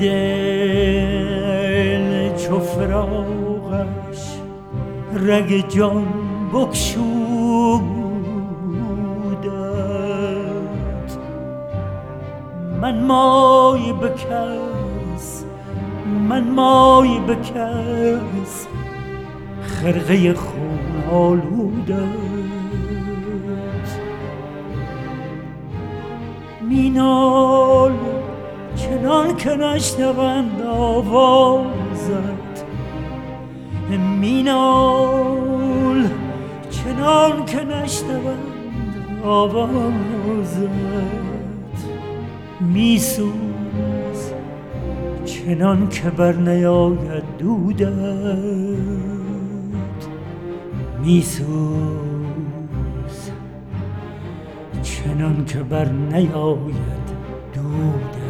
دل چو فراقش رگ جان بگشودت، من مای به کس، من مای به کس خرقه خون آلودت. مینال چنان که نشنوند آوازت، مینال چنان که نشنوند آوازت. میسوز چنان که بر نیاید دودت، میسوز چنان که بر نیاید دودت.